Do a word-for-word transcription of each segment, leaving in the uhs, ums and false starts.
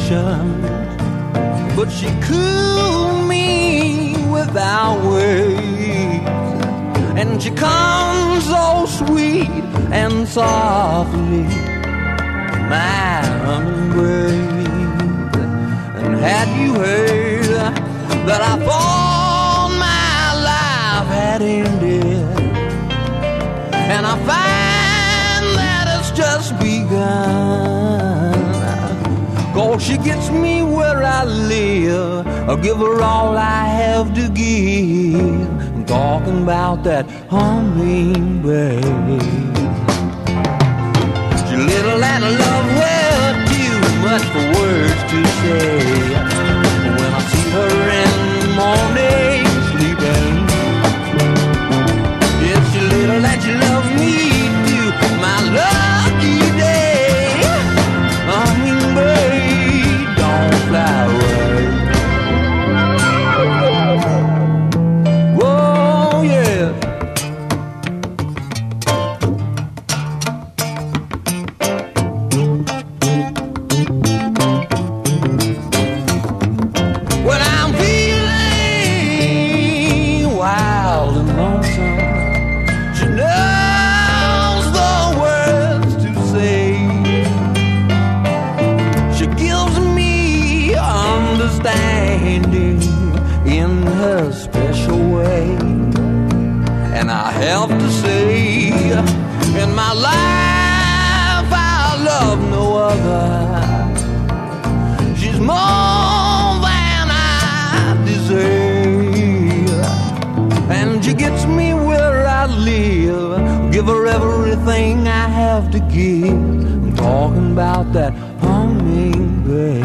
emotions, but she cooled me without words. And she comes so sweet and softly, my hummingbird. And had you heard that I thought my life had ended, and I find that it's just begun. Cause she gets me where I live, I give her all I have to give. I'm talking about that hummingbird. She's little and I love her too much for words to say. When I see her in the morning sleeping, yes, she's little and she loves me too, my lucky day. Hummingbird, don't fly away. Whoa, yeah. When I'm feeling wild and lonesome, she knows the words to say. She gives me understanding in her special way. And I have to say, in my life I love no other. She's more than I deserve, and she gets me where I live, give her everything I have to give. I'm talking about that hummingbird.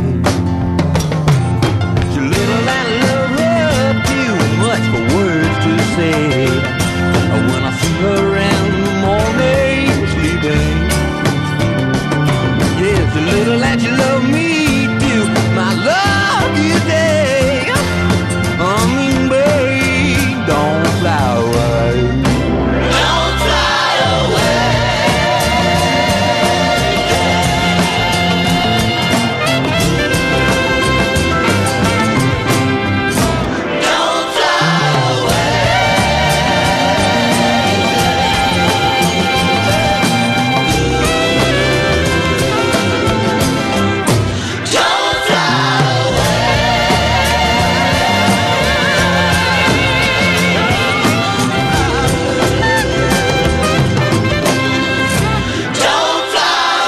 She's little and I love her too much for words to say. When I see her in the morning sleeping, yes, she's little and she love me too, my lucky day. Hummingbird, don't fly away. Don't fly away. Don't fly away. Don't fly away. Don't fly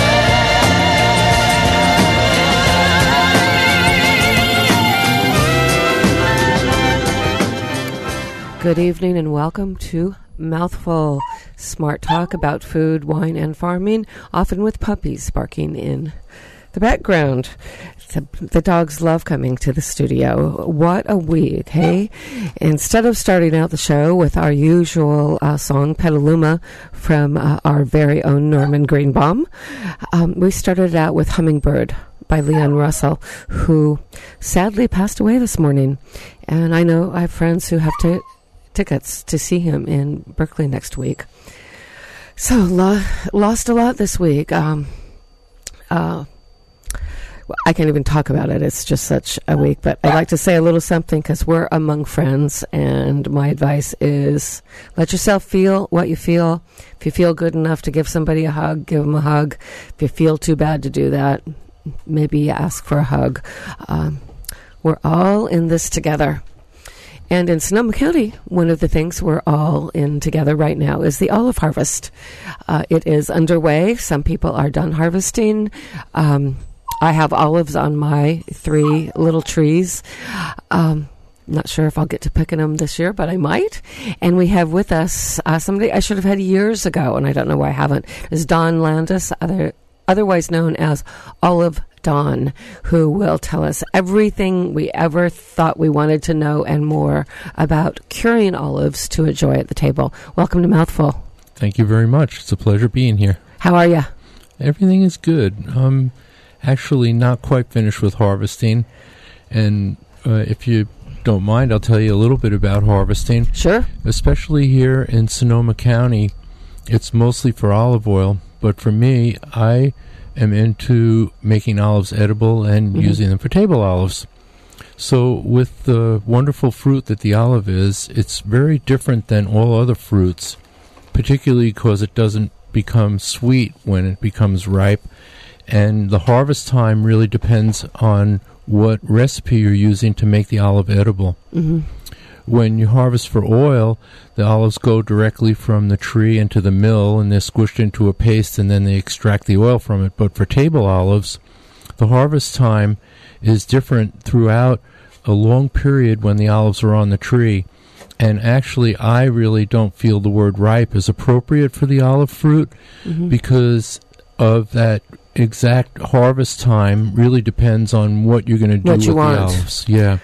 away. Good evening and welcome to Mouthful, smart talk about food, wine, and farming, often with puppies barking in the background. The, the dogs love coming to the studio. What a week, hey? Instead of starting out the show with our usual uh, song, Petaluma, from uh, our very own Norman Greenbaum, um, we started out with Hummingbird by Leon Russell, who sadly passed away this morning. And I know I have friends who have t- tickets to see him in Berkeley next week. So, lo- lost a lot this week. Um, uh, I can't even talk about it. It's just such a week. But I'd like to say a little something because we're among friends. And my advice is let yourself feel what you feel. If you feel good enough to give somebody a hug, give them a hug. If you feel too bad to do that, maybe ask for a hug. Um, we're all in this together. And in Sonoma County, one of the things we're all in together right now is the olive harvest. Uh, it is underway. Some people are done harvesting. Um, I have olives on my three little trees. Um, not sure if I'll get to picking them this year, but I might. And we have with us uh, somebody I should have had years ago, and I don't know why I haven't, is Dawn Landis, other, otherwise known as Olive Dawn, who will tell us everything we ever thought we wanted to know and more about curing olives to enjoy at the table. Welcome to Mouthful. Thank you very much. It's a pleasure being here. How are you? Everything is good. Um, actually not quite finished with harvesting, and uh, if you don't mind, I'll tell you a little bit about harvesting. Sure. Especially here in Sonoma County, it's mostly for olive oil, but for me, I am into making olives edible and mm-hmm. using them for table olives. So with the wonderful fruit that the olive is, it's very different than all other fruits, particularly because it doesn't become sweet when it becomes ripe. And the harvest time really depends on what recipe you're using to make the olive edible. Mm-hmm. When you harvest for oil, the olives go directly from the tree into the mill, and they're squished into a paste, and then they extract the oil from it. But for table olives, the harvest time is different throughout a long period when the olives are on the tree. And actually, I really don't feel the word ripe is appropriate for the olive fruit mm-hmm. because of that exact harvest time really depends on what you're going to do what with you the want. olives. Yeah.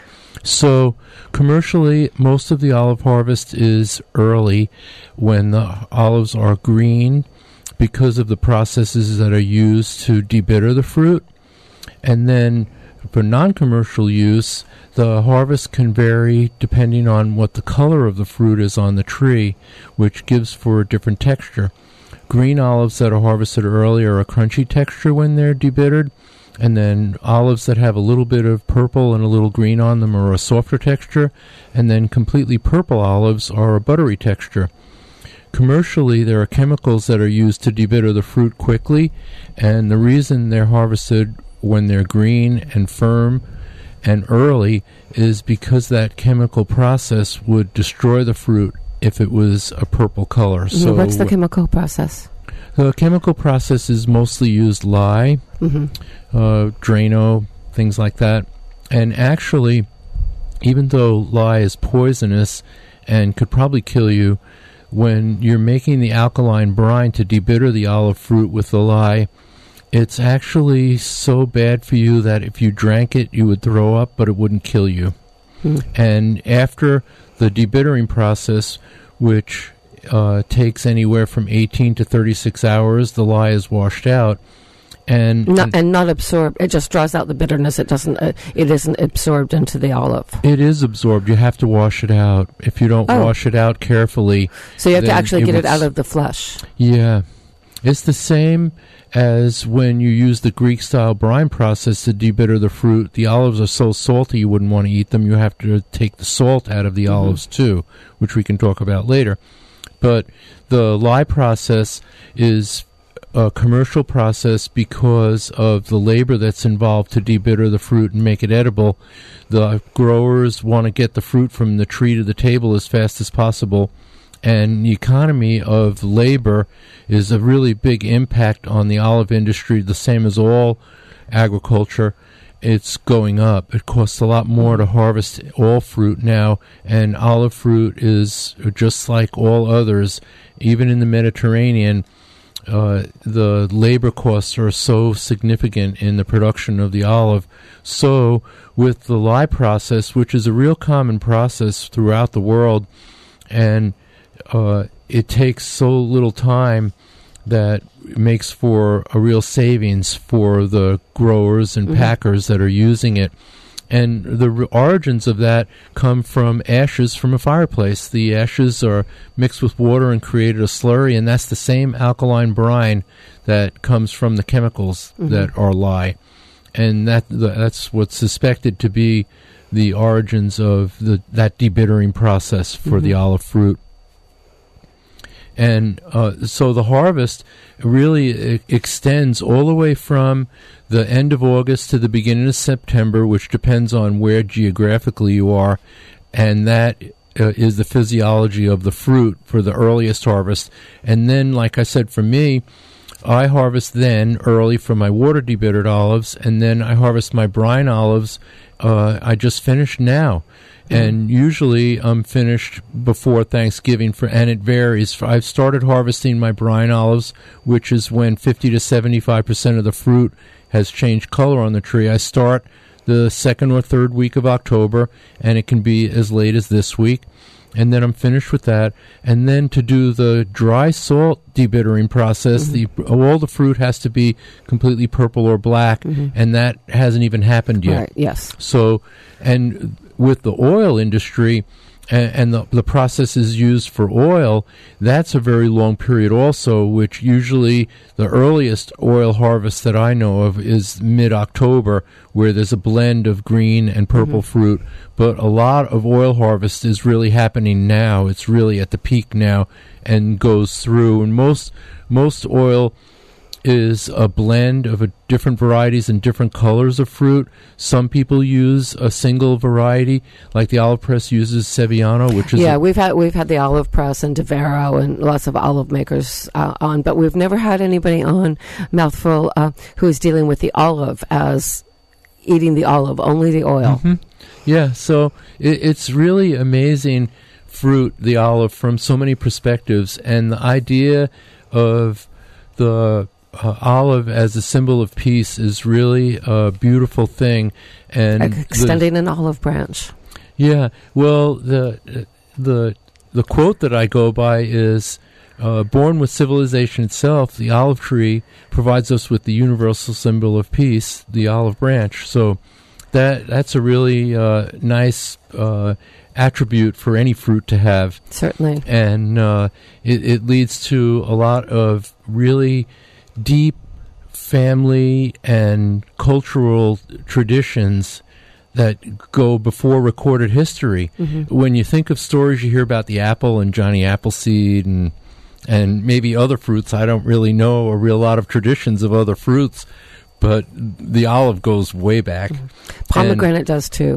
So commercially, most of the olive harvest is early when the olives are green because of the processes that are used to debitter the fruit. And then for non-commercial use, the harvest can vary depending on what the color of the fruit is on the tree, which gives for a different texture. Green olives that are harvested early are a crunchy texture when they're debittered, and then olives that have a little bit of purple and a little green on them are a softer texture, and then completely purple olives are a buttery texture. Commercially, there are chemicals that are used to debitter the fruit quickly, and the reason they're harvested when they're green and firm and early is because that chemical process would destroy the fruit if it was a purple color. Mm-hmm. So what's the chemical process? The chemical process is mostly used lye, mm-hmm. uh, Drano, things like that. And actually, even though lye is poisonous and could probably kill you, when you're making the alkaline brine to debitter the olive fruit with the lye, it's actually so bad for you that if you drank it, you would throw up, but it wouldn't kill you. Hmm. And after the debittering process, which uh, takes anywhere from eighteen to thirty-six hours, the lye is washed out. And not, and, and not absorbed. It just draws out the bitterness. It doesn't. Uh, it isn't absorbed into the olive. It is absorbed. You have to wash it out. If you don't oh. wash it out carefully, so you have to actually it get would, it out of the flesh. Yeah, it's the same as when you use the Greek-style brine process to debitter the fruit. The olives are so salty you wouldn't want to eat them. You have to take the salt out of the mm-hmm. olives too, which we can talk about later. But the lye process is a commercial process because of the labor that's involved to debitter the fruit and make it edible. The growers want to get the fruit from the tree to the table as fast as possible, and the economy of labor is a really big impact on the olive industry, the same as all agriculture. It's going up. It costs a lot more to harvest all fruit now, and olive fruit is just like all others. Even in the Mediterranean, Uh, the labor costs are so significant in the production of the olive. So with the lye process, which is a real common process throughout the world, and uh, it takes so little time that it makes for a real savings for the growers and mm-hmm. packers that are using it. And the r- origins of that come from ashes from a fireplace. The ashes are mixed with water and created a slurry, and that's the same alkaline brine that comes from the chemicals mm-hmm. that are lye. And that the, that's what's suspected to be the origins of the that debittering process for mm-hmm. the olive fruit. And uh, so the harvest really I- extends all the way from the end of August to the beginning of September, which depends on where geographically you are, and that uh, is the physiology of the fruit for the earliest harvest. And then, like I said, for me, I harvest then early from my water debittered olives, and then I harvest my brine olives. Uh, I just finished now. And usually I'm finished before Thanksgiving, for, and it varies. I've started harvesting my brine olives, which is when fifty to seventy-five percent of the fruit has changed color on the tree. I start the second or third week of October, and it can be as late as this week. And then I'm finished with that. And then to do the dry salt debittering process, mm-hmm. the all the fruit has to be completely purple or black, mm-hmm. and that hasn't even happened yet. Right, yes. So, and with the oil industry, and, and the, the process is used for oil, that's a very long period also, which usually the earliest oil harvest that I know of is mid-October, where there's a blend of green and purple mm-hmm. fruit. But a lot of oil harvest is really happening now. It's really at the peak now and goes through. And most most oil is a blend of a different varieties and different colors of fruit. Some people use a single variety, like the olive press uses Sevillano, which is yeah. A we've had we've had the olive press and Devero and lots of olive makers uh, on, but we've never had anybody on Mouthful uh, who is dealing with the olive as eating the olive, only the oil. Mm-hmm. Yeah, so it, it's really amazing fruit, the olive, from so many perspectives, and the idea of the Uh, olive as a symbol of peace is really a beautiful thing, and extending the, an olive branch. Yeah, well, the the the quote that I go by is, uh, "Born with civilization itself, the olive tree provides us with the universal symbol of peace, the olive branch." So that that's a really uh, nice uh, attribute for any fruit to have. Certainly, and uh, it, it leads to a lot of really deep family and cultural traditions that go before recorded history. Mm-hmm. When you think of stories you hear about the apple and Johnny Appleseed and and maybe other fruits, I don't really know a real lot of traditions of other fruits, but the olive goes way back. Mm-hmm. Pomegranate and does too.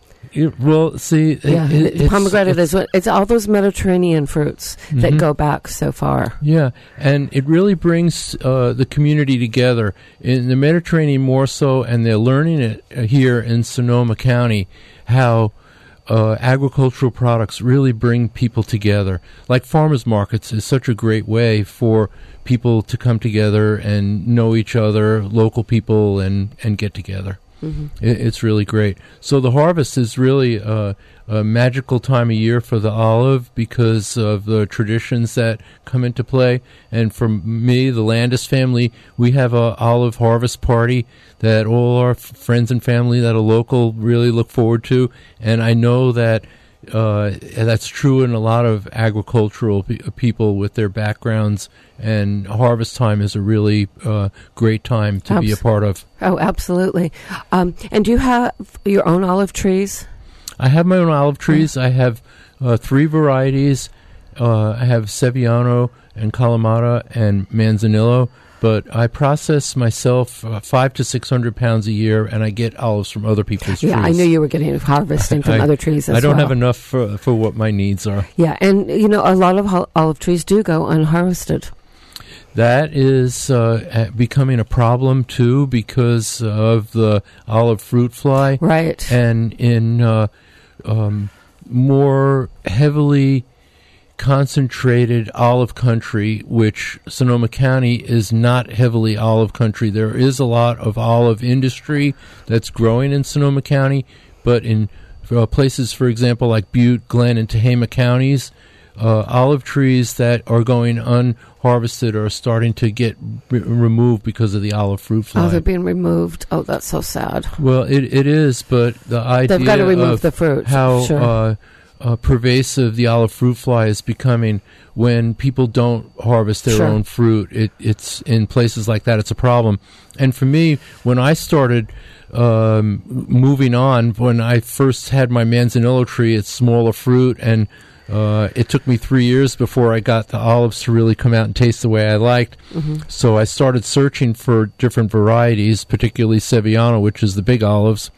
It, well, see, yeah, it, it's, pomegranate it's, is what, it's all those Mediterranean fruits mm-hmm. that go back so far. Yeah, and it really brings uh, the community together in the Mediterranean more so, and they're learning it here in Sonoma County how uh, agricultural products really bring people together. Like farmers markets is such a great way for people to come together and know each other, local people, and, and get together. Mm-hmm. It, it's really great. So the harvest is really a, a magical time of year for the olive because of the traditions that come into play. And for me, the Landis family, we have a olive harvest party that all our f- friends and family that are local really look forward to. And I know that uh, that's true in a lot of agricultural pe- people with their backgrounds, and harvest time is a really uh, great time to Abs- be a part of. Oh, absolutely. Um, and do you have your own olive trees? I have my own olive trees. Yeah. I have uh, three varieties. Uh, I have Sevillano and Kalamata and Manzanillo. But I process myself uh, five to six hundred pounds a year, and I get olives from other people's yeah, trees. Yeah, I knew you were getting harvesting from I, other trees as well. I don't well. have enough for, for what my needs are. Yeah, and you know, a lot of ho- olive trees do go unharvested. That is uh, becoming a problem too because of the olive fruit fly. Right. And in uh, um, more heavily concentrated olive country, which Sonoma County is not heavily olive country. There is a lot of olive industry that's growing in Sonoma County, but in uh, places, for example, like Butte, Glenn, and Tehama counties, uh, olive trees that are going unharvested are starting to get re- removed because of the olive fruit fly. Oh, they're being removed. Oh, that's so sad. Well, it it is, but the idea they've got to remove of the fruit. How sure. uh, Uh, pervasive the olive fruit fly is becoming when people don't harvest their sure. own fruit. It, it's in places like that, it's a problem. And for me, when I started um, moving on, when I first had my Manzanillo tree, it's smaller fruit, and uh, it took me three years before I got the olives to really come out and taste the way I liked. Mm-hmm. So I started searching for different varieties, particularly Sevillano, which is the big olives.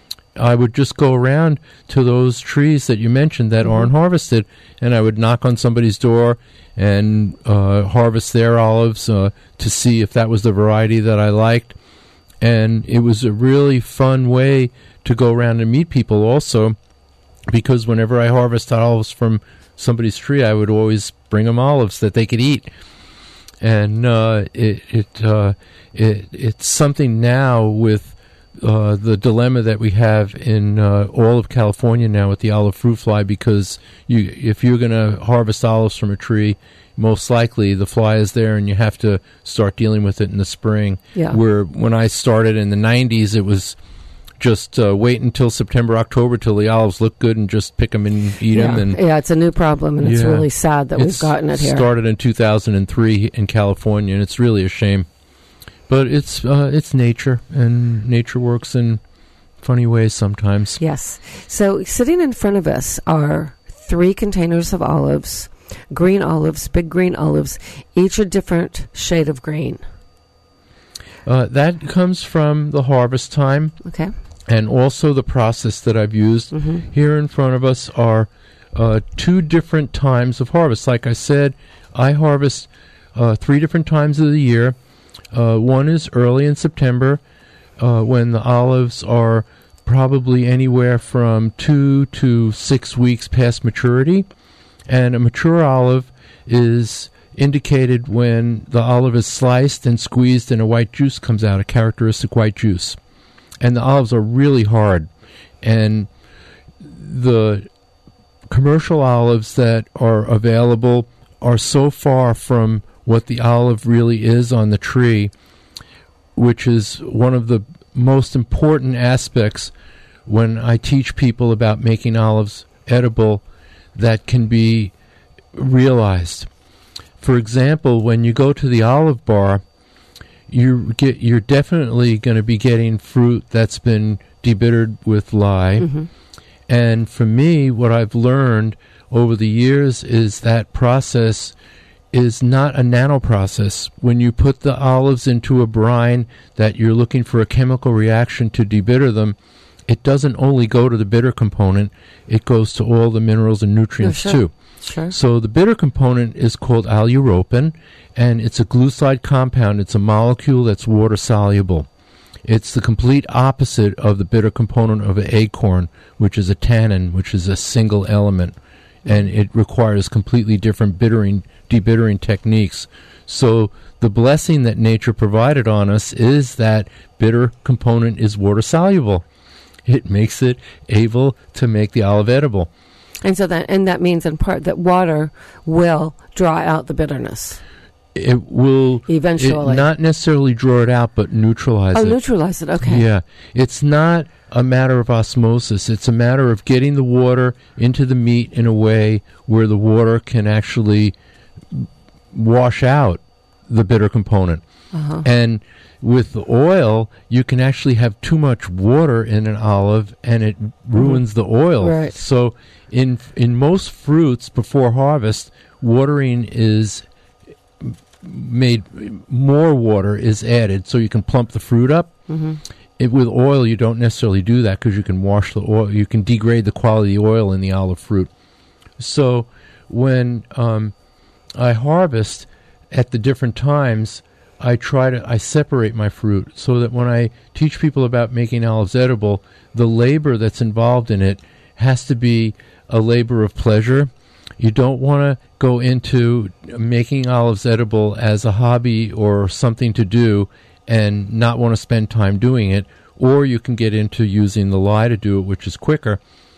I would just go around to those trees that you mentioned that mm-hmm. aren't harvested, and I would knock on somebody's door and uh, harvest their olives uh, to see if that was the variety that I liked. And it was a really fun way to go around and meet people also, because whenever I harvested olives from somebody's tree, I would always bring them olives that they could eat. And uh, it, it, uh, it it's something now with Uh, the dilemma that we have in uh, all of California now with the olive fruit fly, because you, if you're going to harvest olives from a tree, most likely the fly is there and you have to start dealing with it in the spring. Yeah. Where when I started in the nineties, it was just uh, wait until September, October till the olives look good and just pick them and eat yeah. them. And yeah, it's a new problem, and it's yeah. really sad that it's we've gotten it here. Started in two thousand three in California, and it's really a shame. But it's uh, it's nature, and nature works in funny ways sometimes. Yes. So sitting in front of us are three containers of olives, green olives, big green olives, each a different shade of green. Uh, that comes from the harvest time. Okay. And also the process that I've used. Mm-hmm. Here in front of us are uh, two different times of harvest. Like I said, I harvest uh, three different times of the year. Uh, one is early in September, uh, when the olives are probably anywhere from two to six weeks past maturity. And a mature olive is indicated when the olive is sliced and squeezed and a white juice comes out, a characteristic white juice. And the olives are really hard. And the commercial olives that are available are so far from what the olive really is on the tree, which is one of the most important aspects when I teach people about making olives edible that can be realized. For example, when you go to the olive bar, you get you're definitely going to be getting fruit that's been debittered with lye. Mm-hmm. And for me, what I've learned over the years is that process is not a nano process. When you put the olives into a brine that you're looking for a chemical reaction to debitter them, it doesn't only go to the bitter component, it goes to all the minerals and nutrients oh, sure. too. Sure. So the bitter component is called aleuropin, and it's a glucoside compound. It's a molecule that's water-soluble. It's the complete opposite of the bitter component of an acorn, which is a tannin, which is a single element, and it requires completely different bittering, debittering techniques. So the blessing that nature provided on us is that bitter component is water-soluble. It makes it able to make the olive edible. And so that and that means in part that water will draw out the bitterness. It will eventually it not necessarily draw it out, but neutralize oh, it. Oh, neutralize it. Okay. Yeah, it's not a matter of osmosis. It's a matter of getting the water into the meat in a way where the water can actually wash out the bitter component. Uh-huh. And with the oil, you can actually have too much water in an olive, and it ruins mm-hmm. the oil. Right. So in in most fruits before harvest, watering is made, more water is added so you can plump the fruit up. Mm-hmm. It, with oil, you don't necessarily do that because you can wash the oil, you can degrade the quality of the oil in the olive fruit. So when um, I harvest at the different times, I try to I separate my fruit so that when I teach people about making olives edible, the labor that's involved in it has to be a labor of pleasure. You don't want to go into making olives edible as a hobby or something to do and not want to spend time doing it, or you can get into using the lye to do it, which is quicker.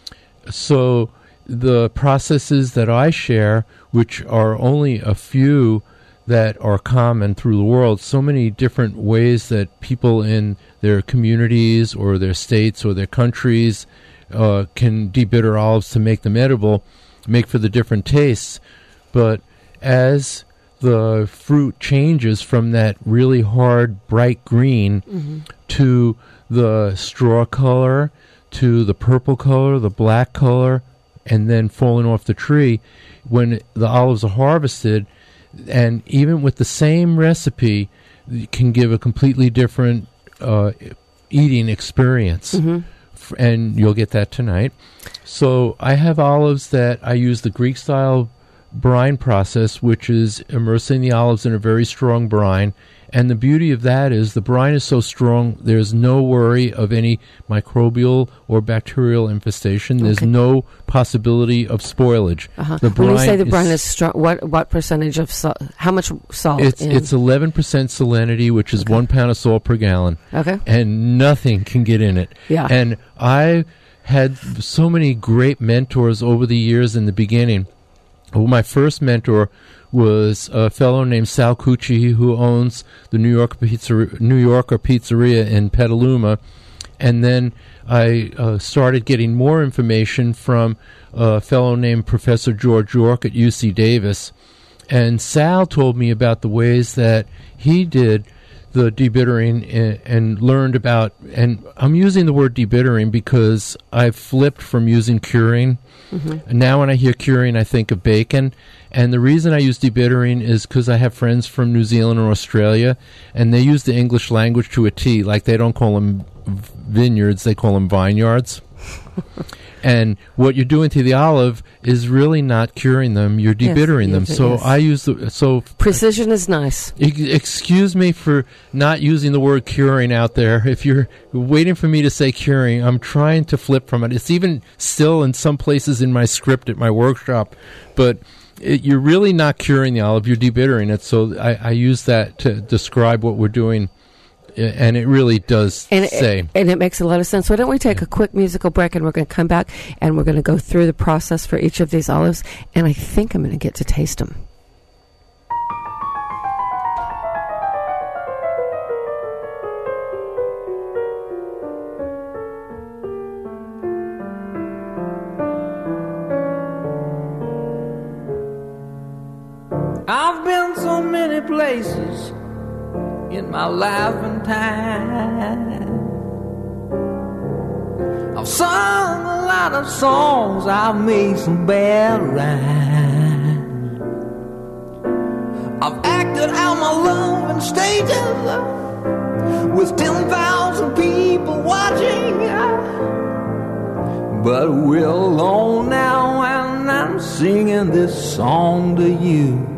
So the processes that I share, which are only a few that are common through the world, so many different ways that people in their communities or their states or their countries uh, can debitter olives to make them edible, make for the different tastes. But as the fruit changes from that really hard, bright green mm-hmm. to the straw color, to the purple color, the black color, and then falling off the tree, when the olives are harvested, and even with the same recipe, it can give a completely different uh, eating experience. Mm-hmm. F- and you'll get that tonight. So I have olives that I use the Greek-style brine process, which is immersing the olives in a very strong brine. And the beauty of that is the brine is so strong, there's no worry of any microbial or bacterial infestation. There's okay. no possibility of spoilage. Uh-huh. The when you say the is, brine is strong, what what percentage of salt, how much salt? It's in? it's eleven percent salinity, which is okay. one pound of salt per gallon. Okay. And nothing can get in it. Yeah. And I had so many great mentors over the years in the beginning. Well, my first mentor was a fellow named Sal Cucci, who owns the New York Pizzeria, New Yorker Pizzeria in Petaluma, And then I uh, started getting more information from a fellow named Professor George York at U C Davis. And Sal told me about the ways that he did the debittering and, and learned about, and I'm using the word debittering because I've flipped from using curing. Mm-hmm. And now when I hear curing, I think of bacon. And the reason I use debittering is because I have friends from New Zealand or Australia, and they use the English language to a T. Like, they don't call them vineyards, they call them vineyards. And what you're doing to the olive is really not curing them; you're debittering yes, them. Yes, so yes. I use the so precision is nice. Excuse me for not using the word curing out there. If you're waiting for me to say curing, I'm trying to flip from it. It's even still in some places in my script at my workshop, but it, you're really not curing the olive; you're debittering it. So I, I use that to describe what we're doing. And it really does and say. It, and it makes a lot of sense. Why don't we take yeah. a quick musical break, and we're going to come back, and we're going to go through the process for each of these olives, and I think I'm going to get to taste them. I've been so many places in my life and time. I've sung a lot of songs, I've made some bad rhymes. I've acted out my love in stages with ten thousand people watching. But we're alone now and I'm singing this song to you.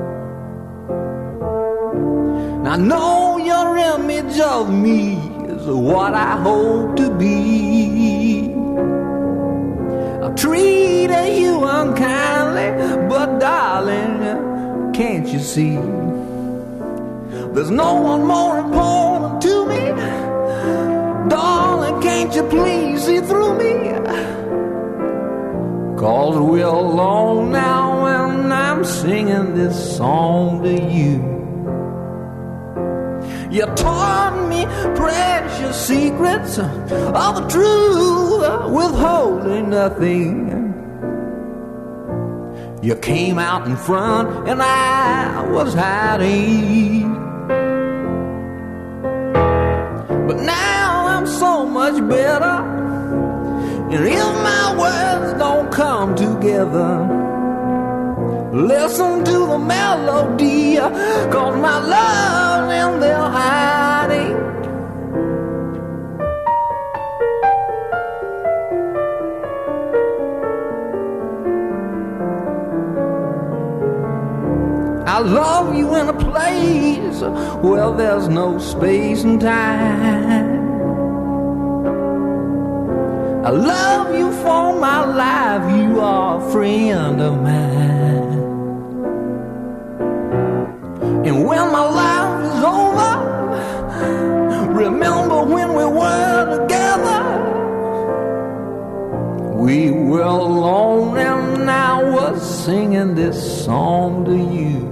I know your image of me is what I hope to be. I treated you unkindly, but darling, can't you see? There's no one more important to me. Darling, can't you please see through me? 'Cause we're alone now and I'm singing this song to you. You taught me precious secrets of the truth, withholding nothing. You came out in front and I was hiding. But now I'm so much better, and if my words don't come together, listen to the melody, 'cause my love's in there hiding. I love you in a place where there's no space and time. I love you for my life, you are a friend of mine. And when my life is over, remember when we were together. We were alone and I was singing this song to you.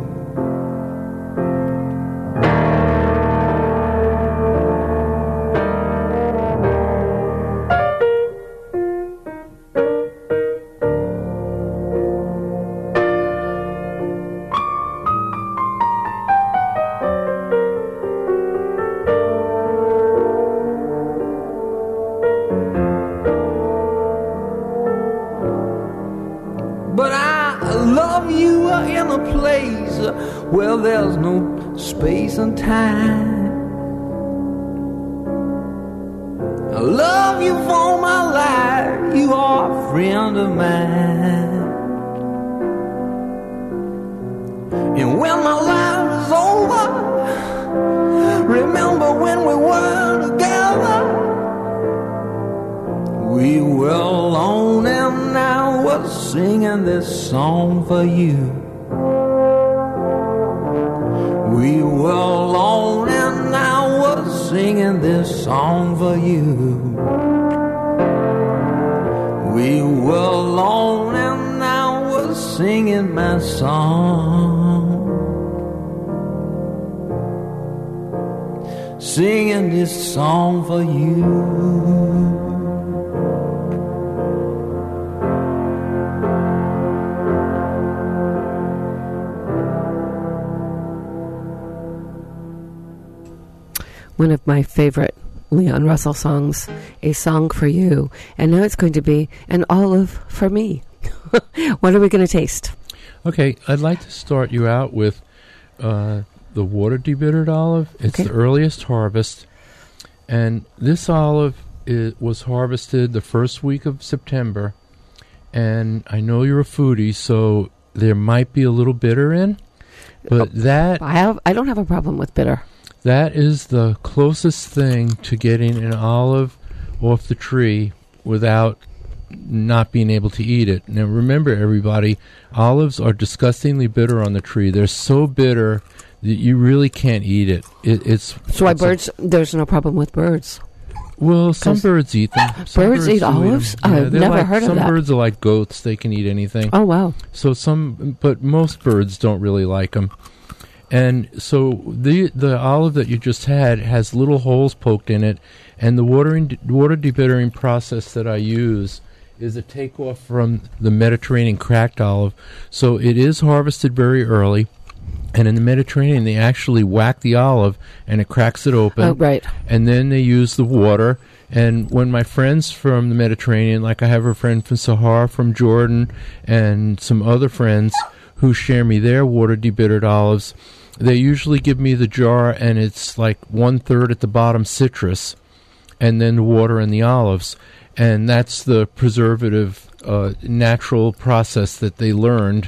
Well, there's no space and time. I love you for my life, you are a friend of mine. And when my life is over, remember when we were together. We were alone and I was singing this song for you. We were alone and I was singing this song for you. We were alone and I was singing my song. singing this song for you. One of my favorite Leon Russell songs, A Song for You. And now it's going to be an olive for me. What are we going to taste? Okay, I'd like to start you out with uh, the water debittered olive. It's Okay. the earliest harvest. And this olive is, was harvested the first week of September. And I know you're a foodie, so there might be a little bitter in. But Oh, that I have. I don't have a problem with bitter. That is the closest thing to getting an olive off the tree without not being able to eat it. Now remember, everybody, olives are disgustingly bitter on the tree. They're so bitter that you really can't eat it. it it's So why it's a- birds? There's no problem with birds. well, some 'Cause birds eat them. Some birds eat do olives? them. I've they're never like- heard of some that. birds are like goats. They can eat anything. Oh wow! So some, but most birds don't really like them. And so the the olive that you just had has little holes poked in it, and the watering water debittering process that I use is a takeoff from the Mediterranean cracked olive. So it is harvested very early, and in the Mediterranean they actually whack the olive and it cracks it open. Oh right. And then they use the water. And when my friends from the Mediterranean, like I have a friend from Sahara, from Jordan, and some other friends who share me their water debittered olives, they usually give me the jar, and it's like one-third at the bottom citrus, and then the water and the olives. And that's the preservative, uh, natural process that they learned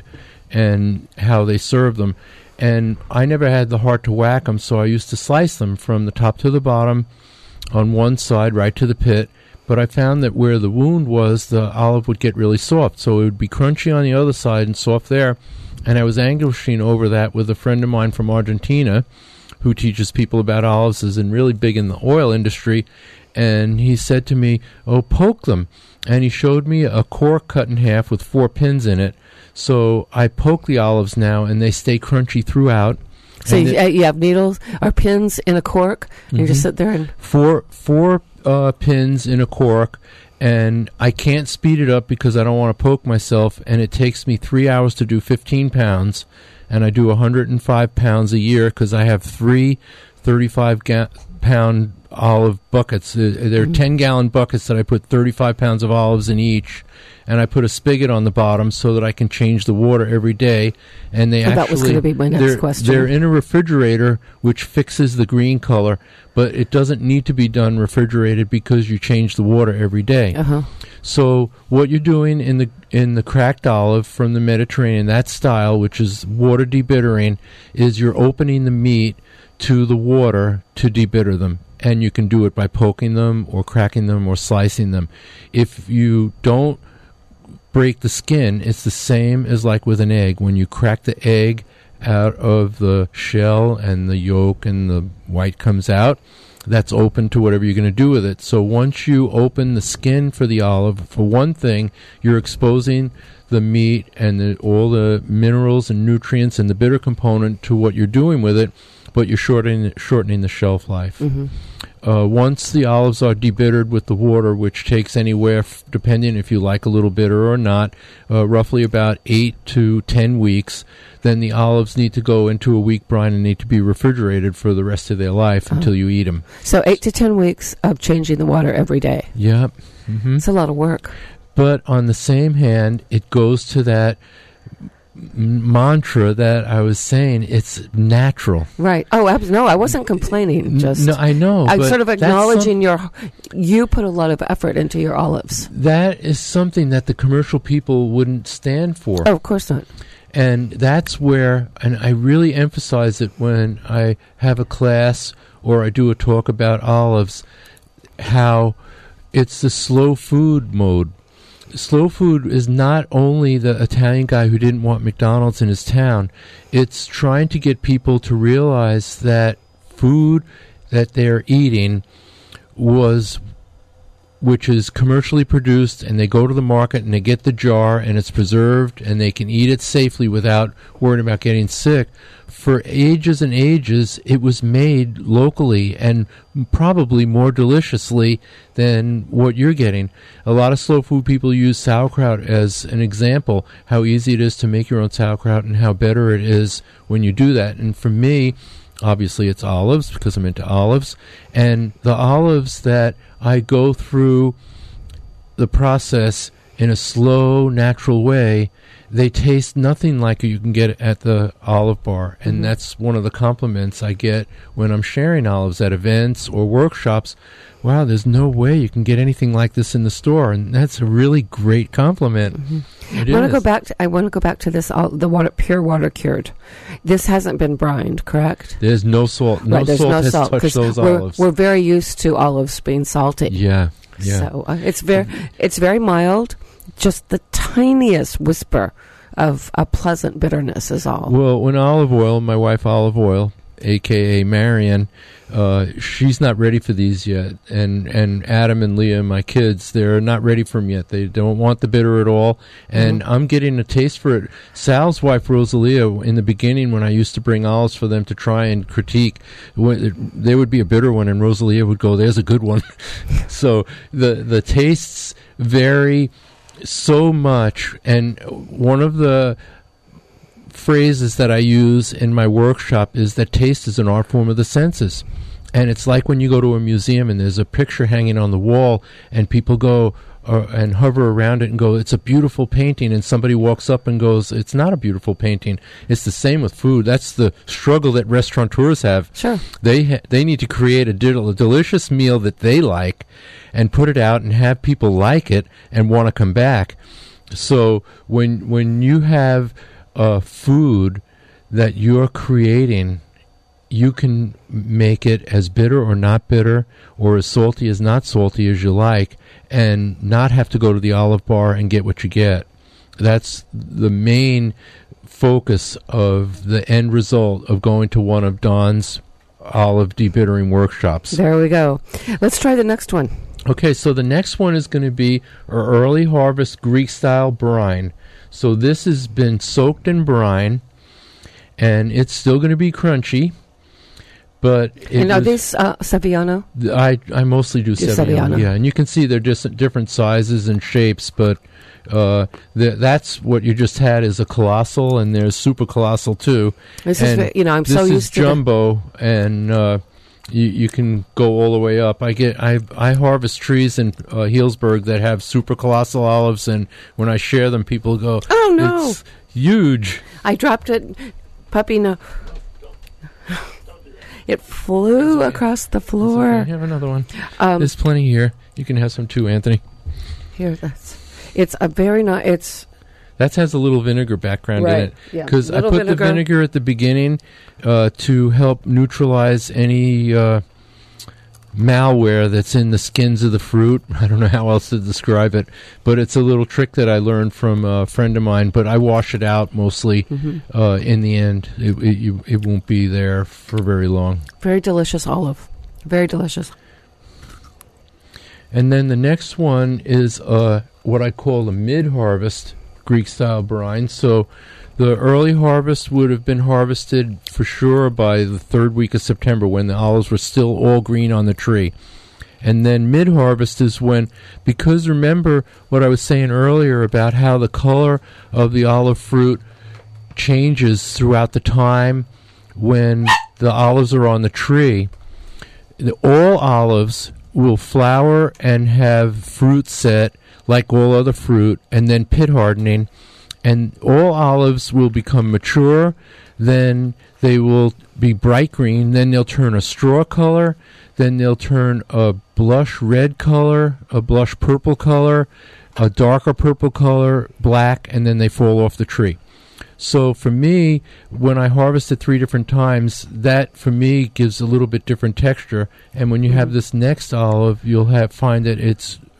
and how they serve them. And I never had the heart to whack them, so I used to slice them from the top to the bottom on one side, right to the pit. But I found that where the wound was, the olive would get really soft. So it would be crunchy on the other side and soft there. And I was anguishing over that with a friend of mine from Argentina who teaches people about olives, is in really big in the oil industry. And he said to me, oh, poke them. And he showed me a cork cut in half with four pins in it. So I poke the olives now, and they stay crunchy throughout. So And you, it- uh, you have needles or pins in a cork, and you just Mhm. sit there and four four uh, pins in a cork, and I can't speed it up because I don't want to poke myself, and it takes me three hours to do fifteen pounds, and I do one hundred five pounds a year because I have three thirty-five ga- pound olive buckets. Uh, there are Mhm. ten gallon buckets that I put thirty-five pounds of olives in each, and I put a spigot on the bottom so that I can change the water every day. And they Oh, actually that was gonna be my next they're, question. They're in a refrigerator which fixes the green color, but it doesn't need to be done refrigerated because you change the water every day. uh huh. So what you're doing in the in the cracked olive from the Mediterranean, that style, which is water debittering, is you're opening the meat to the water to debitter them. And you can do it by poking them or cracking them or slicing them. If you don't break the skin, it's the same as like with an egg. When you crack the egg out of the shell and the yolk and the white comes out, that's open to whatever you're going to do with it. So once you open the skin for the olive, for one thing, you're exposing the meat and the, all the minerals and nutrients and the bitter component to what you're doing with it, but you're shortening, shortening the shelf life. Mm-hmm. Uh, once the olives are debittered with the water, which takes anywhere, f- depending if you like a little bitter or not, uh, roughly about eight to ten weeks, then the olives need to go into a weak brine and need to be refrigerated for the rest of their life Oh. until you eat them. So eight to ten weeks of changing the water every day. Yep. hmm It's a lot of work. But on the same hand, it goes to that m- mantra that I was saying. It's natural. Right. Oh, abs- no, I wasn't complaining. N- Just no, I know. I'm but sort of that's some- acknowledging your. You put a lot of effort into your olives. that is something that the commercial people wouldn't stand for. Oh, of course not. And that's where, and I really emphasize it when I have a class or I do a talk about olives, how it's the slow food mode. Slow food is not only the Italian guy who didn't want McDonald's in his town. It's trying to get people to realize that food that they're eating was which is commercially produced, and they go to the market and they get the jar and it's preserved and they can eat it safely without worrying about getting sick. For ages and ages, it was made locally and probably more deliciously than what you're getting. A lot of slow food people use sauerkraut as an example, how easy it is to make your own sauerkraut and how better it is when you do that. And for me, obviously it's olives because I'm into olives. And the olives that I go through the process in a slow, natural way, they taste nothing like you can get at the olive bar. And mm-hmm. that's one of the compliments I get when I'm sharing olives at events or workshops. Wow, there's no way you can get anything like this in the store. And that's a really great compliment. Mm-hmm. I want to go back to, I want to go back to this, uh, the water, pure water cured. This hasn't been brined, correct? There's no salt. No right, there's salt no has salt, touched those we're, olives. We're very used to olives being salted. Yeah, yeah. So uh, it's very, it's very mild. Just the tiniest whisper of a pleasant bitterness is all. Well, when olive oil, my wife Olive Oil, a k a. Marion, uh, she's not ready for these yet. And, and Adam and Leah, my kids, they're not ready for them yet. They don't want the bitter at all. And mm-hmm. I'm getting a taste for it. Sal's wife, Rosalia, in the beginning when I used to bring olives for them to try and critique, there would be a bitter one and Rosalia would go, there's a good one. So the, the tastes vary so much. And one of the phrases that I use in my workshop is that taste is an art form of the senses. And it's like when you go to a museum and there's a picture hanging on the wall and people go uh, and hover around it and go, it's a beautiful painting, and somebody walks up and goes, it's not a beautiful painting. It's the same with food. That's the struggle that restaurateurs have. Sure. They ha- they need to create a, dil- a delicious meal that they like and put it out and have people like it and want to come back. So when when you have uh, food that you're creating, you can make it as bitter or not bitter, or as salty as not salty as you like, and not have to go to the olive bar and get what you get. That's the main focus of the end result of going to one of Don's olive debittering workshops. There we go. Let's try the next one. Okay, so the next one is going to be our early harvest Greek-style brine. So this has been soaked in brine, and it's still going to be crunchy. But it and are was, these uh, Sevillano? I I mostly do, do Sevillano, Sevillano. Yeah, and you can see they're just different sizes and shapes, but uh, th- that's what you just had is a colossal, and there's super colossal too. This and is, you know, I'm so used to this is jumbo, and uh, you you can go all the way up. I get I I harvest trees in uh, Healdsburg that have super colossal olives, and when I share them, people go, "Oh no, it's huge!" I dropped it, puppy. No. It flew across the floor. Okay. Have another one. Um, There's plenty here. You can have some too, Anthony. Here, that's. It's a very nice. It's. That has a little vinegar background right, in it. Yeah. Because I put vinegar. the vinegar at the beginning uh, to help neutralize any uh, malware that's in the skins of the fruit. I don't know how else to describe it, but it's a little trick that I learned from a friend of mine. But I wash it out mostly. Mm-hmm. Uh, in the end, it, it, you, it won't be there for very long. Very delicious olive. Very delicious. And then the next one is uh, what I call a mid-harvest Greek-style brine. So the early harvest would have been harvested for sure by the third week of September when the olives were still all green on the tree. And then mid-harvest is when, because remember what I was saying earlier about how the color of the olive fruit changes throughout the time when the olives are on the tree. The, all olives will flower and have fruit set like all other fruit, and then pit hardening. And all olives will become mature, then they will be bright green, then they'll turn a straw color, then they'll turn a blush red color, a blush purple color, a darker purple color, black, and then they fall off the tree. So for me, when I harvest it three different times, that for me gives a little bit different texture. And when you mm-hmm. have this next olive, you'll have find that it's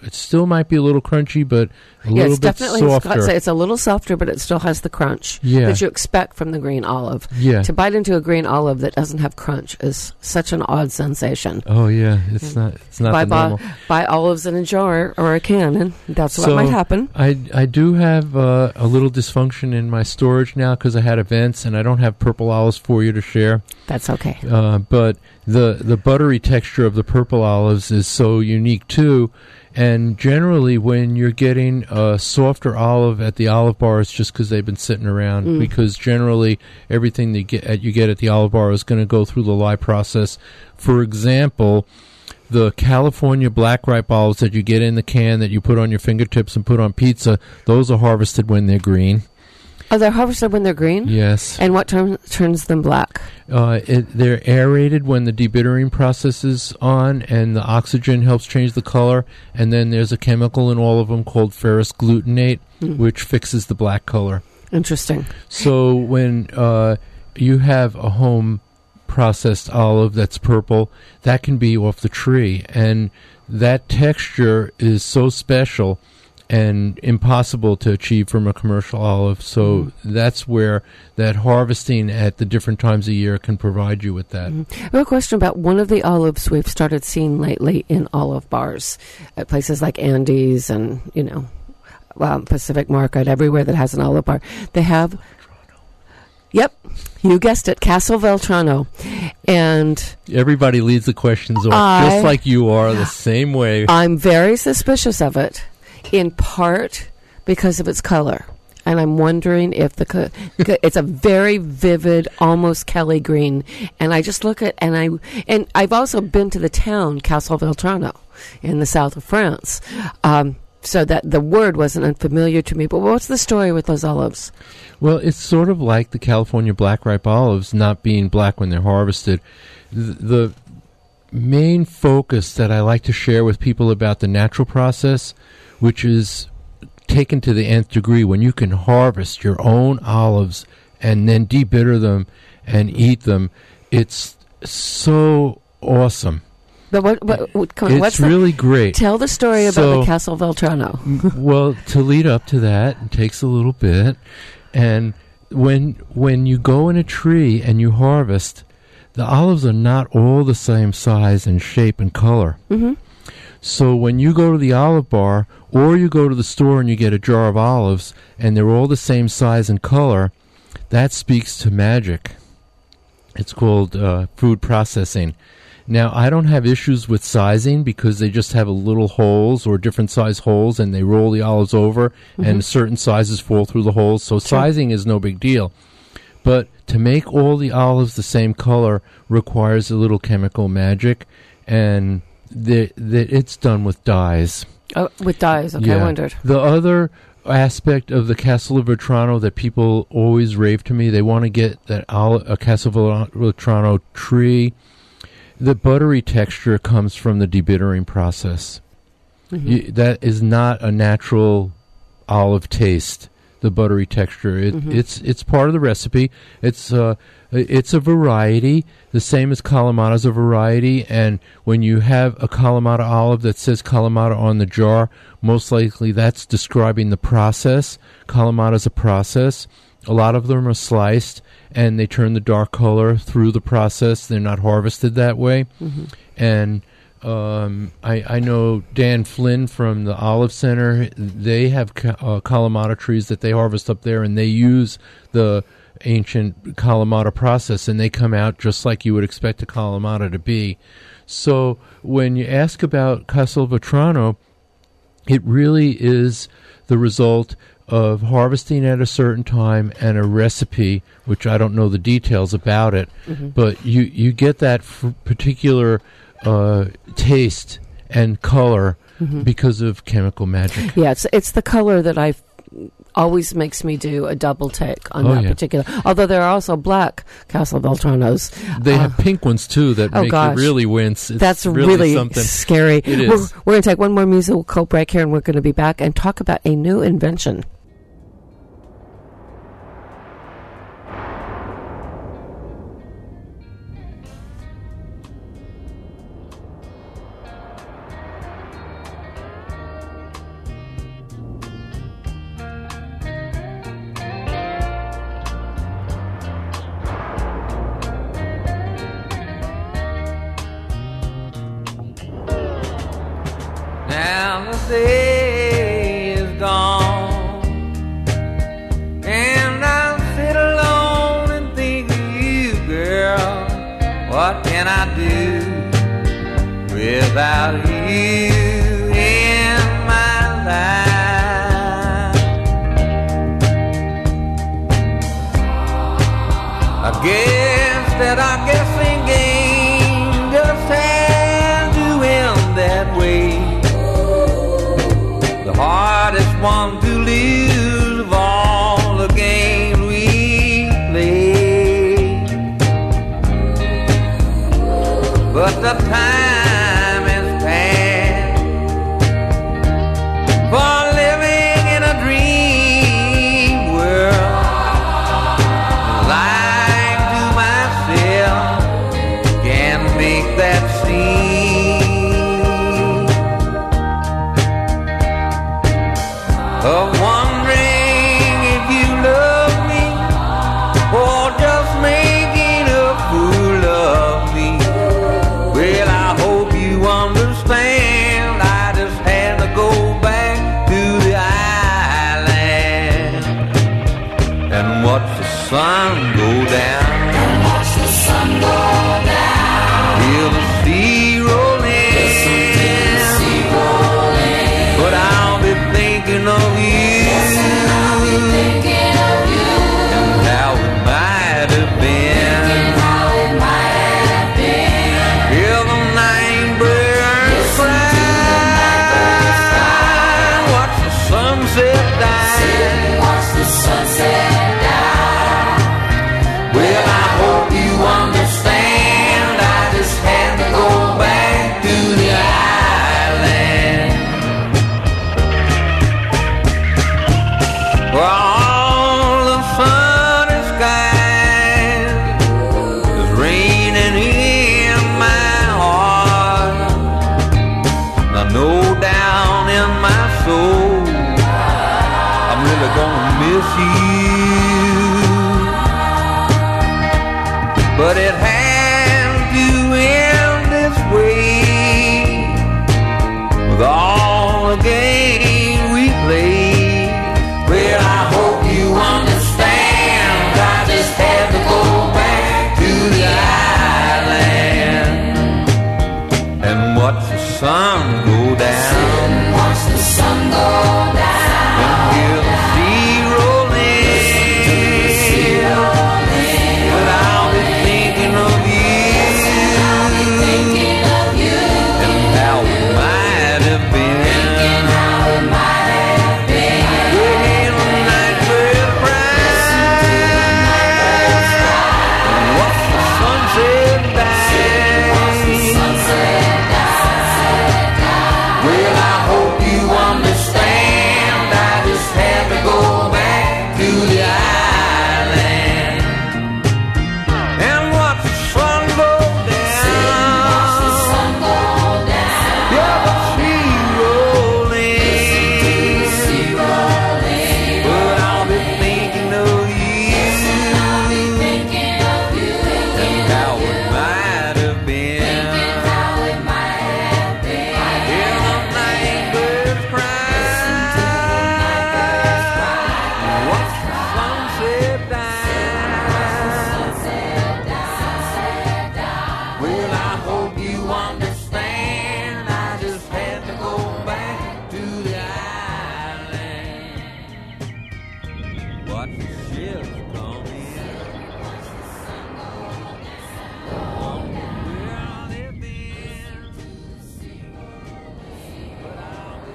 it still might be a little crunchy, but a yeah, little it's bit definitely, softer. It's, it's a little softer, but it still has the crunch Yeah. that you expect from the green olive. Yeah. To bite into a green olive that doesn't have crunch is such an odd sensation. Oh yeah, it's not. It's not buy, the normal. buy, buy olives in a jar or a can, and that's what So, might happen. I I do have uh, a little dysfunction in my storage now because I had events and I don't have purple olives for you to share. That's okay. Uh, but the the buttery texture of the purple olives is so unique too. And generally, when you're getting a softer olive at the olive bar, it's just because they've been sitting around. Mm. Because generally, everything that you get, at, you get at the olive bar is going to go through the lye process. For example, the California black ripe olives that you get in the can that you put on your fingertips and put on pizza, those are harvested when they're green. Oh, they're harvested when they're green? Yes. And what turn, turns them black? Uh, it, they're aerated when the debittering process is on, and the oxygen helps change the color. And then there's a chemical in all of them called ferrous glutamate, Mm. which fixes the black color. Interesting. So when uh, you have a home processed olive that's purple, that can be off the tree. And that texture is so special and impossible to achieve from a commercial olive. So Mm. that's where that harvesting at the different times of year can provide you with that. Mm. I have a question about one of the olives we've started seeing lately in olive bars at places like Andy's and, you know, um, Pacific Market, everywhere that has an olive bar. They have, yep, you guessed it, Castle Veltrano. And Everybody leads the questions off, I- just like you are, the same way. I'm very suspicious of it, in part because of its color. And I'm wondering if the co- it's a very vivid, almost Kelly green. And I just look at and I and I've also been to the town Castle Veltrano in the south of France, um, so that the word wasn't unfamiliar to me. But what's the story with those olives? Well, it's sort of like the California black ripe olives not being black when they're harvested. The, the main focus that I like to share with people about the natural process, which is taken to the nth degree, when you can harvest your own olives and then debitter them and eat them, it's so awesome. But what? what, what come on, It's what's the- really great. Tell the story about So- the Castle Veltrano. M- well, to lead up to that, it takes a little bit. And when when you go in a tree and you harvest, the olives are not all the same size and shape and color. Mm-hmm. So when you go to the olive bar or you go to the store and you get a jar of olives and they're all the same size and color, that speaks to magic. It's called uh, food processing. Now, I don't have issues with sizing because they just have a little holes or different size holes and they roll the olives over Mm-hmm. and certain sizes fall through the holes. So sizing is no big deal. But to make all the olives the same color requires a little chemical magic, and the, the, it's done with dyes. Oh, with dyes. Okay, I Yeah. wondered. The other aspect of the Castle of Veltrano that people always rave to me, they want to get that oli- a Castle of Veltrano tree. The buttery texture comes from the debittering process. Mhm. You, that is not a natural olive taste. The buttery texture, it, Mhm. it's it's part of the recipe. It's uh, it's a variety. The same as Kalamata's a variety. And when you have a Kalamata olive that says Kalamata on the jar, most likely that's describing the process. Kalamata's a process. A lot of them are sliced, and they turn the dark color through the process. They're not harvested that way. Mhm. And um, I, I know Dan Flynn from the Olive Center, they have ca- uh, Kalamata trees that they harvest up there, and they use the ancient Kalamata process, and they come out just like you would expect a Kalamata to be. So when you ask about Castle Veltrano, it really is the result of harvesting at a certain time and a recipe, which I don't know the details about it, Mm-hmm. but you, you get that f- particular uh, taste and color Mhm. because of chemical magic. Yeah, it's it's the color that I always makes me do a double take on Oh, that yeah. particular. Although there are also black Castle Veltranos. They Uh, have pink ones, too, that oh, make gosh. you really wince. It's That's really, really, something. scary. It is. We're, we're going to take one more musical break here, and we're going to be back and talk about a new invention. now the day is gone, and I sit alone and think of you, girl. What can I do without you in my life? I guess that our guessing game just had to end that way. The hardest one to lose of all the games we played. But the time has passed for living in a dream world. Lying to myself can make that scene of wondering if you love me or just making a fool of me. Well, I hope you understand. I just had to go back to the island and watch the sun go down. And watch the sun go down. Feel the sea rolling. Listen to the sea rolling. But I'll be thinking of you. Yes, and I'll be thinking of you. And how it might have been. And how it might have been. Hear the night birds Listen cry. to the night birds cry. Watch the sunset die. Sit and watch the sunset die. Well, I hope you understand. I just had to go back to the island. For all the sunny skies is raining in my heart. I know down in my soul I'm really gonna miss you. But it had to end this way with all the games we played. Well, I hope you understand. I just had to go back to the island and watch the sun go down. And watch the sun go down. And hear the sea rolling. Sea rolling. But I'll be thinking of you. Thinking of you. And how it might have been. And how it might have been. When the night birds cry. And watch the sunset die. Sunset die. Well, I hope you understand. I just had to go back to the island and watch the sun go down. Watch the sun go down. Yeah, the sea rolling. Sea rolling. But I'll be thinking of you Thinking of you. and how it might have been. How it might have been. Hear the night birds cry. Watch the sunset die. Well, I hope you understand. I just had to go back to the island. Watch the ships come in. Wonder where they've been. But I'll be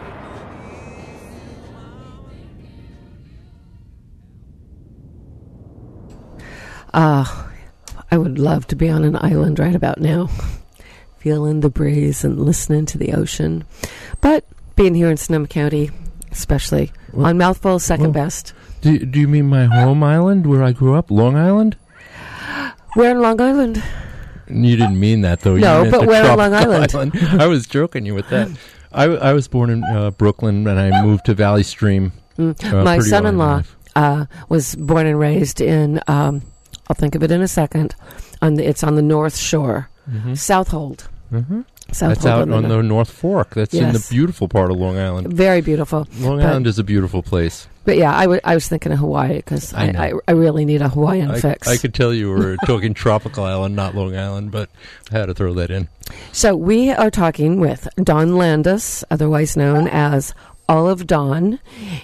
Ah, I would love to be on an island right about now, feeling the breeze and listening to the ocean. But being here in Sonoma County, especially Well- on Mouthful, second well- best. Do, do you mean my home island where I grew up, Long Island? We're in Long Island. You didn't mean that, though. You No, meant but the we're on tropical Long Island. I was joking you with that. I, I was born in uh, Brooklyn, and I moved to Valley Stream. Mm. Uh, My pretty son-in-law early in life. uh, was born and raised in, um, I'll think of it in a second, on the, it's on the North Shore, Mhm. Southold. Mhm. South That's out Hold'em on the North Fork. That's in the Yes. beautiful part of Long Island. Very beautiful. Long But- Island is a beautiful place. But yeah, I, w- I was thinking of Hawaii because I I, know. I, I really need a Hawaiian I, fix. I could tell you were talking tropical island, not Long Island, but I had to throw that in. So we are talking with Dawn Landis, otherwise known as Olive Dawn,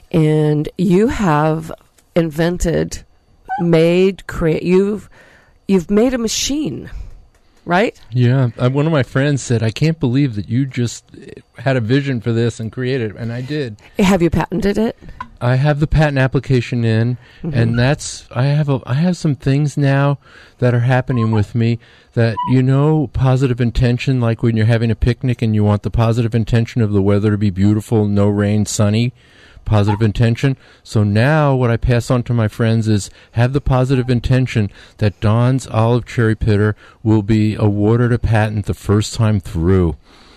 and you have invented, made, create. You've you've made a machine, right? Yeah, uh, one of my friends said, "I can't believe that you just had a vision for this and created it," and I did. Have you patented it? I have the patent application in, Mhm. and that's I have a, I have some things now that are happening with me that, you know, positive intention, like when you're having a picnic and you want the positive intention of the weather to be beautiful, no rain, sunny, positive intention. So now what I pass on to my friends is have the positive intention that Dawn's Olive Cherry Pitter will be awarded a patent the first time through.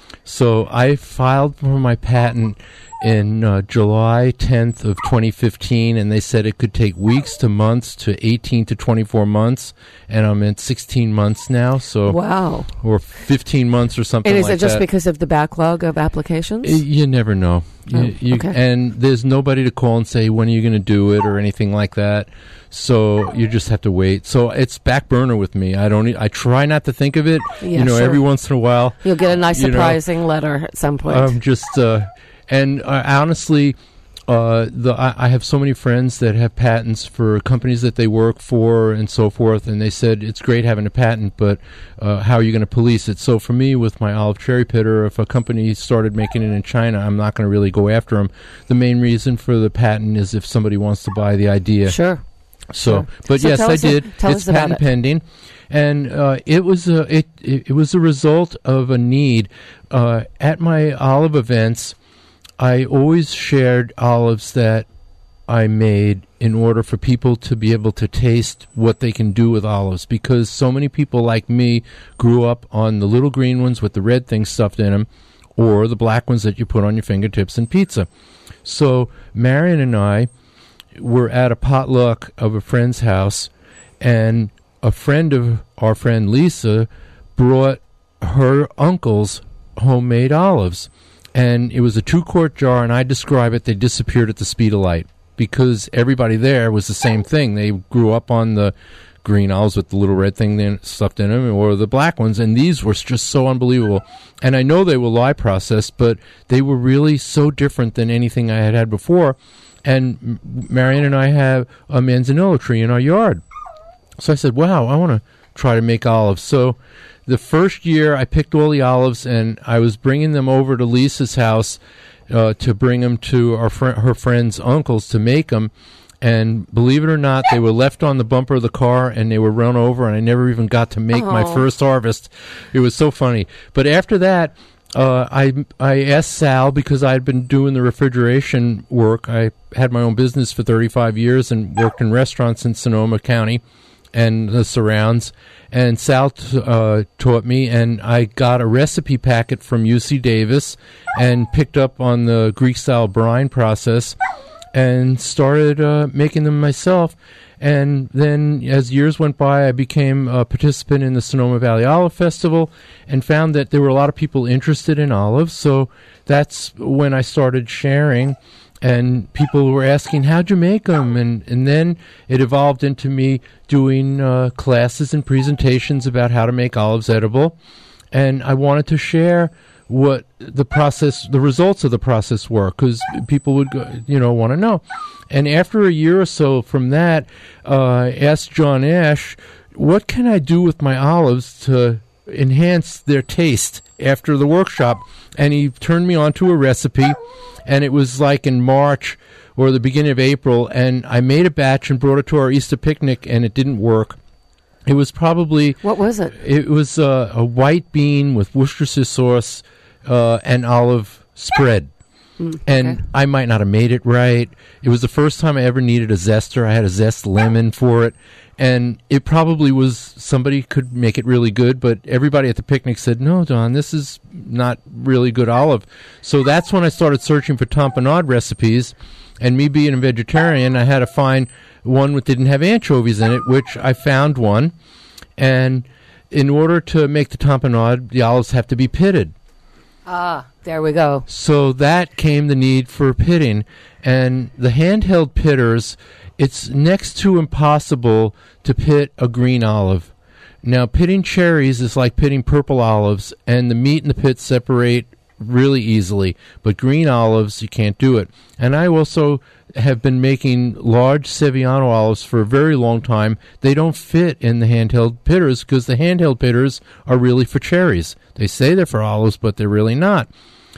So I filed for my patent in uh, July tenth of twenty fifteen, and they said it could take weeks to months to eighteen to twenty-four months, and I'm at sixteen months now, so Wow. or fifteen months or something And is like it just that. because of the backlog of applications? Y- You never know. You, Oh, you, okay. And there's nobody to call and say, when are you going to do it or anything like that. So you just have to wait. So it's back burner with me. I don't. e- I try not to think of it. Yeah, you know, sure. every once in a while. You'll get a nice you know, surprising letter at some point. Um, just uh, and uh, honestly, uh, the I, I have so many friends that have patents for companies that they work for and so forth, and they said it's great having a patent, but uh, how are you going to police it? So for me, with my Olive Cherry Pitter, if a company started making it in China, I'm not going to really go after them. The main reason for the patent is if somebody wants to buy the idea. Sure. So, Sure. but So yes, tell I us a- did. tell It's us about patent it. pending, and uh, it was a it, it it was a result of a need. Uh, at my olive events, I always shared olives that I made in order for people to be able to taste what they can do with olives, because so many people like me grew up on the little green ones with the red things stuffed in them, or the black ones that you put on your fingertips in pizza. So Marion and I were at a potluck of a friend's house, and a friend of our friend Lisa brought her uncle's homemade olives, and it was a two-quart jar, and I describe it, they disappeared at the speed of light, because everybody there was the same thing. They grew up on the green olives with the little red thing then stuffed in them, or the black ones, and these were just so unbelievable. And I know they were lye processed, but they were really so different than anything I had had before. And M- Marion and I have a manzanilla tree in our yard. So I said, wow, I want to try to make olives. So the first year I picked all the olives, and I was bringing them over to Lisa's house uh, to bring them to our fr- her friend's uncle's to make them. And believe it or not, they were left on the bumper of the car, and they were run over, and I never even got to make my Oh. first harvest. It was so funny. But after that, Uh, I I asked Sal, because I had been doing the refrigeration work. I had my own business for thirty-five years and worked in restaurants in Sonoma County and the surrounds. And Sal t- uh, taught me, and I got a recipe packet from U C Davis and picked up on the Greek-style brine process and started uh, making them myself. And then as years went by, I became a participant in the Sonoma Valley Olive Festival and found that there were a lot of people interested in olives. So that's when I started sharing, and people were asking, how'd you make them? And, and then it evolved into me doing uh, classes and presentations about how to make olives edible. And I wanted to share what the process, the results of the process were, because people would, go, you know, want to know. And after a year or so from that, uh, I asked John Ash, what can I do with my olives to enhance their taste after the workshop? And he turned me on to a recipe, and it was like in March or the beginning of April, and I made a batch and brought it to our Easter picnic, and it didn't work. It was probably... What was it? It was uh, a white bean with Worcestershire sauce uh, and olive spread. Mm, and okay. I might not have made it right. It was the first time I ever needed a zester. I had a zest lemon for it. And it probably was, somebody could make it really good, but everybody at the picnic said, no, Don, this is not really good olive. So that's when I started searching for tamponade recipes. And me being a vegetarian, I had to find one that didn't have anchovies in it, which I found one. And in order to make the tamponade, the olives have to be pitted. Ah, there we go. So that came the need for pitting. And the handheld pitters, it's next to impossible to pit a green olive. Now, pitting cherries is like pitting purple olives, and the meat and the pit separate really easily. But green olives, you can't do it. And I also have been making large Sevillano olives for a very long time. They don't fit in the handheld pitters because the handheld pitters are really for cherries. They say they're for olives, but they're really not.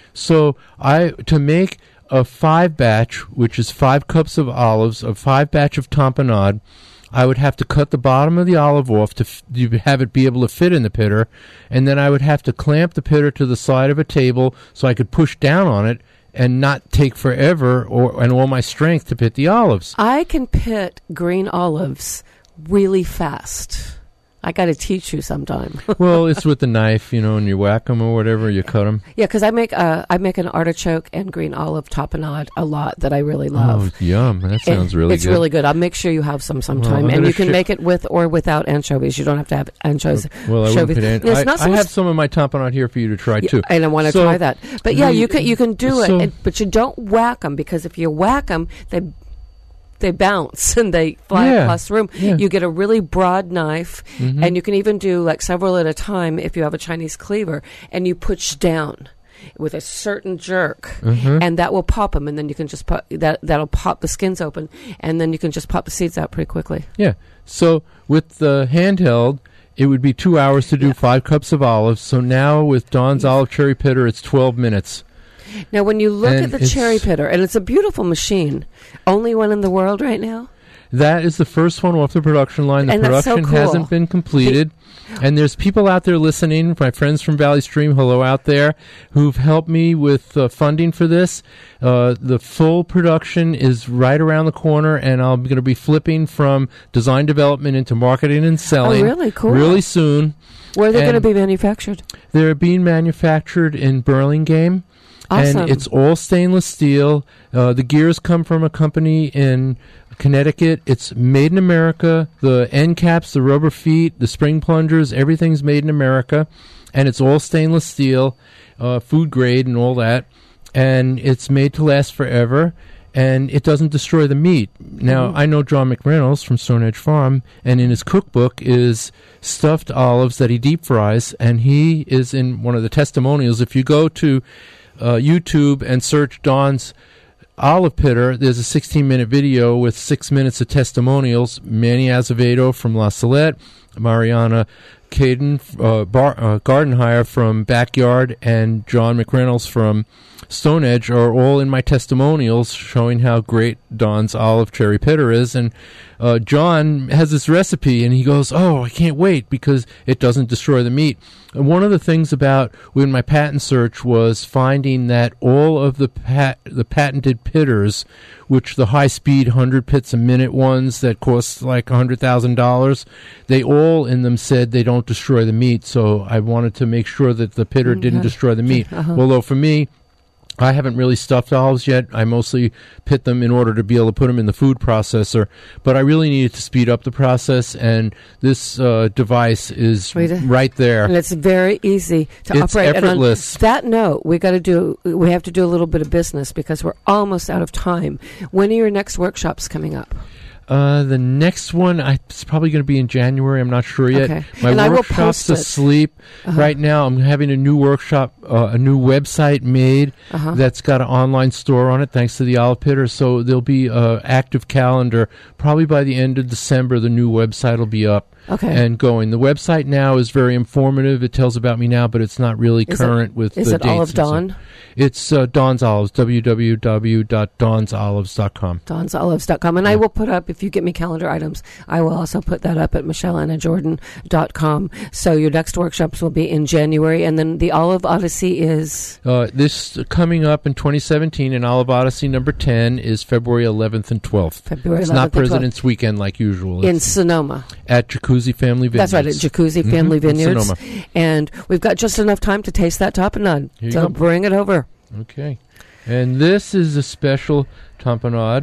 So I to make a five batch, which is five cups of olives, a five batch of tamponade, I would have to cut the bottom of the olive off to f- have it be able to fit in the pitter, and then I would have to clamp the pitter to the side of a table so I could push down on it and not take forever or and all my strength to pit the olives. I can pit green olives really fast. I got to teach you sometime. Well, it's with the knife, you know, and you whack them or whatever, you cut them. Yeah, because I make a, I make an artichoke and green olive tapenade a lot that I really love. Oh, yum! That sounds it, really it's good. It's really good. I'll make sure you have some sometime, well, and you can sh- make it with or without anchovies. You don't have to have anchovies. Well, I wouldn't put an- it's I, not so I much have some of my tamponade here for you to try yeah, too, and I want to so try that. But yeah, the, you can you can do so it, and, but you don't whack them because if you whack them, they. They bounce and they fly yeah, across the room. Yeah. You get a really broad knife, mm-hmm. and you can even do like several at a time if you have a Chinese cleaver, and you push down with a certain jerk, mm-hmm. and that will pop them, and then you can just pop that. That'll pop the skins open, and then you can just pop the seeds out pretty quickly. Yeah. So with the handheld, it would be two hours to do yeah. five cups of olives. So now with Dawn's Olive Cherry Pitter, it's twelve minutes. Now, when you look and at the cherry pitter, and it's a beautiful machine, only one in the world right now? That is the first one off the production line. The and production that's so cool. hasn't been completed. He, and there's people out there listening, my friends from Valley Stream, hello out there, who've helped me with uh, funding for this. Uh, the full production is right around the corner, and I'm going to be flipping from design development into marketing and selling. Oh, really? Cool. Really soon. Where are they going to be manufactured? They're being manufactured in Burlingame. Awesome. And it's all stainless steel. Uh, the gears come from a company in Connecticut. It's made in America. The end caps, the rubber feet, the spring plungers, everything's made in America. And it's all stainless steel, uh, food grade and all that. And it's made to last forever. And it doesn't destroy the meat. Now, mm-hmm. I know John McReynolds from Stone Edge Farm, and in his cookbook is stuffed olives that he deep fries. And he is in one of the testimonials. If you go to Uh, YouTube and search Dawn's Olive Pitter, there's a sixteen-minute video with six minutes of testimonials. Manny Azevedo from La Salette, Mariana Caden, uh, Bar- uh, Gardenhire from Backyard, and John McReynolds from Stone Edge are all in my testimonials showing how great Dawn's Olive Cherry Pitter is. And uh, John has this recipe, and he goes, oh, I can't wait because it doesn't destroy the meat. And one of the things about when my patent search was finding that all of the pat- the patented pitters, which the high-speed one hundred pits a minute ones that cost like one hundred thousand dollars, they all in them said they don't destroy the meat. So I wanted to make sure that the pitter okay. didn't destroy the meat. Uh-huh. Although for me, I haven't really stuffed olives yet. I mostly pit them in order to be able to put them in the food processor. But I really needed to speed up the process, and this uh, device is right there. And it's very easy to it's operate. effortless. And on that note, we got to do. We have to do a little bit of business because we're almost out of time. When are your next workshops coming up? Uh, the next one, I, it's probably going to be in January. I'm not sure yet. Okay. My and workshop's asleep. Uh-huh. Right now, I'm having a new workshop, uh, a new website made uh-huh. that's got an online store on it, thanks to the Olive Pitter. So there'll be an active calendar. Probably by the end of December, the new website will be up. Okay. And going. The website now is very informative. It tells about me now, but it's not really is current it, with is the it dates. Olive Dawn? It's uh, Dawn's Olives, w w w dot dawns olives dot com. dawns olives dot com. And yeah. I will put up, if you get me calendar items, I will also put that up at michelle anna jordan dot com. So your next workshops will be in January. And then the Olive Odyssey is? Uh, this coming up in twenty seventeen, and Olive Odyssey number ten is February eleventh and twelfth. February it's eleventh not President's Weekend like usual. In it's Sonoma. At Jacuzzi Family Vineyards. That's right, at Jacuzzi Family mm-hmm. Vineyards. And we've got just enough time to taste that tapenade. So go. bring it over. Okay. And this is a special tamponade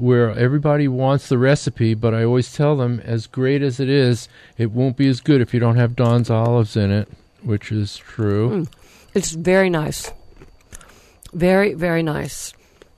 where everybody wants the recipe, but I always tell them, as great as it is, it won't be as good if you don't have Don's olives in it, which is true. Mm. It's very nice. Very, very nice.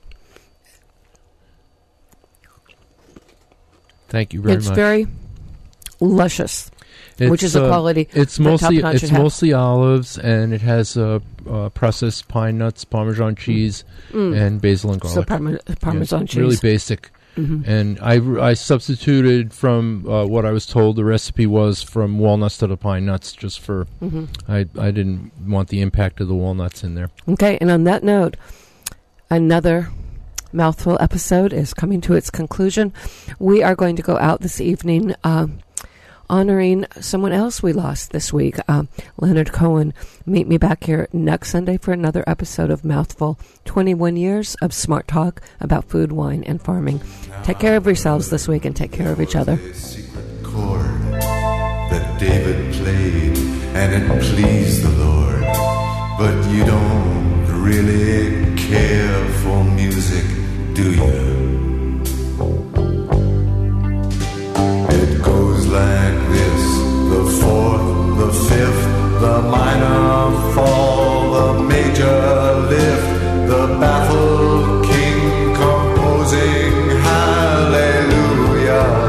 Thank you very it's much. It's very luscious, it's, which is a uh, quality It's that mostly Top Notch it's should have. mostly olives, and it has uh, uh, processed pine nuts, Parmesan cheese, Mm. and basil and garlic. So parma- Parmesan Yeah, cheese. Really basic. Mm-hmm. And I, I substituted from uh, what I was told the recipe was from walnuts to the pine nuts, just for Mm-hmm. I I didn't want the impact of the walnuts in there. Okay, and on that note, another Mouthful episode is coming to its conclusion. We are going to go out this evening um, honoring someone else we lost this week, um, Leonard Cohen. Meet me back here next Sunday for another episode of Mouthful, twenty-one years of smart talk about food, wine, and farming. Take care of yourselves this week and take care of each other. Secret chord that David played, and it pleased the Lord. But you don't really care for music, do you? It goes like this: the fourth, the fifth, the minor fall, the major lift, the baffled king composing hallelujah.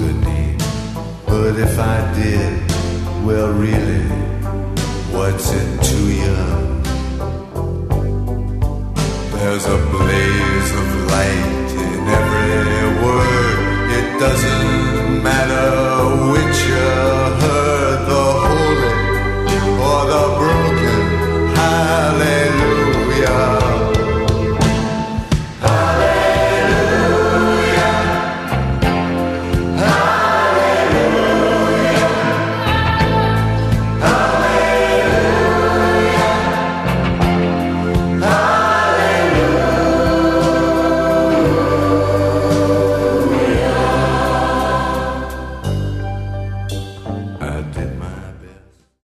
If I did, well really, what's it